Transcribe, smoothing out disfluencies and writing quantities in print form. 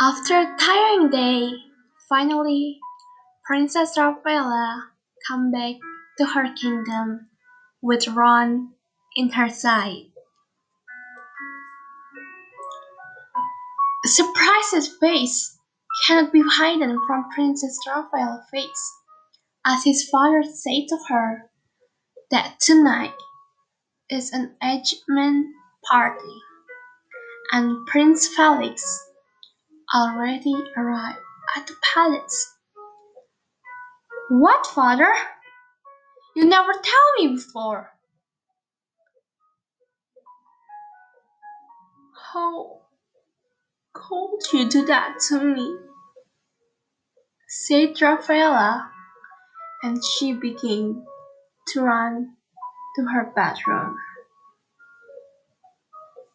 After a tiring day, finally, Princess Rafaela came back to her kingdom with Ron in her side. Surprise's face cannot be hidden from Princess Rafael's face, as his father said to her that tonight is an engagement party, and Prince Felix already arrived at the palace. What, father? You never tell me before. How could you do that to me? Said Rafaela, and she began to run to her bedroom.